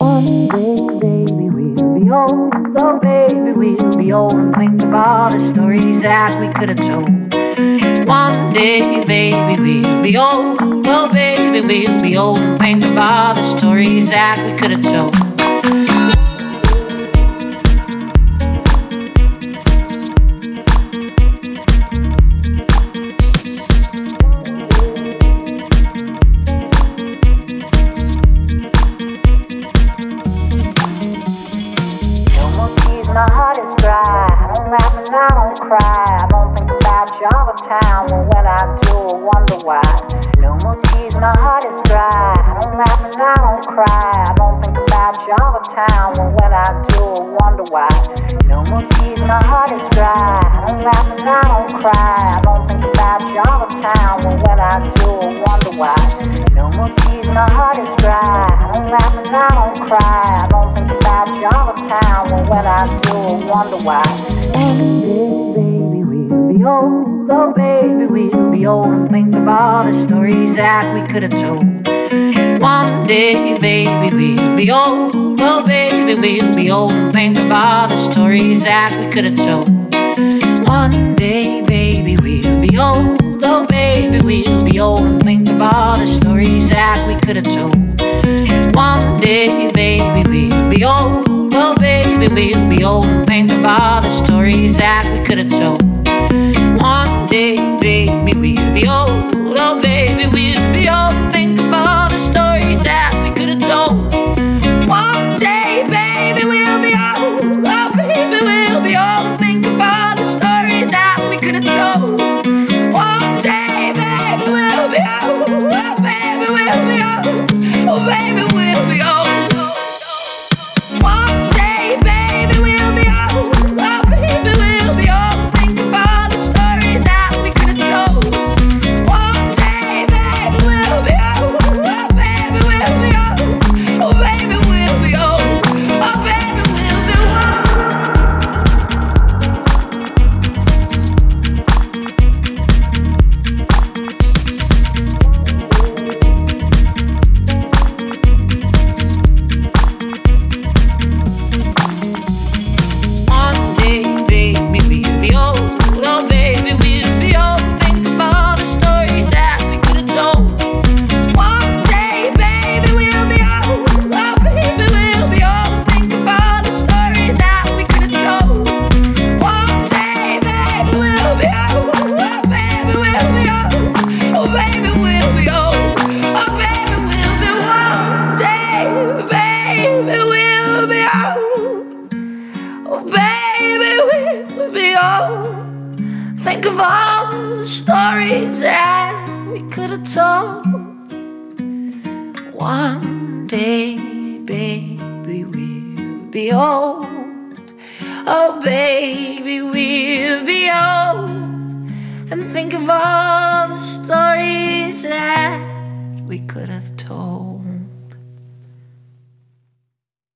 One day, baby, we'll be old. Oh, baby, we'll be old and think of all the stories that we could have told. One day, baby, we'll be old. Oh, baby, we'll be old and think of all the stories that we could have told. My heart is dry. I don't laugh and I don't cry. I don't think about you all the time, but when I do, I wonder why. No more tears, my heart is dry. I don't laugh and I don't cry. I don't think about you all the time, but when I do, I wonder why. No more tears, my heart is dry. I don't laugh and I don't cry. I don't think about you all the time, but when I do, I wonder why. No more tears, my heart is dry. I don't laugh and I don't cry. I don't think about you all the time, but when I do, I wonder why. One day, baby, we'll be old. Oh, baby, we'll be old and think of all the stories that we could have told. One day, baby, we'll be old. Oh, baby, we'll be old and think of all the stories that we could have told. One day, baby, we'll be old. Oh, baby, we'll be old and think of all the stories that we could have told. One day, baby, we'll be old. Oh, baby, we'll be old and think of all the stories that we could have told. One day, baby, we'll be old. Oh, baby, we'll be old and think of all the stories that we could have told. One day, baby, we'll be old. Oh, baby, we'll be old and think of all the stories that we could have told. One day, baby, we'll be old. Oh, baby, we'll be old. Oh, baby, we'll be old. One day, baby, we'll be old. Oh, baby, we'll be old. Think of all the stories that we could have told. One day, baby, we'll be old. Oh, baby, we'll be old. Oh, baby, we'll be old. Oh, baby, we'll be One day, baby, we'll be old. Oh, baby, we'll be old. Think of all the stories that we could have told. One day, baby, we'll be old. Oh, baby, we'll be old. Think of all the stories that we could have told. One day, baby, we'll be old. Oh, baby, we'll be old. Oh, baby, we'll be old. Oh, baby, we'll be one day, baby, we'll be old. Oh, baby, we'll be old. Think of all the stories that we could have told. One day, baby, we'll be old. Oh, baby, we'll be old. And think of all the stories that we could have told.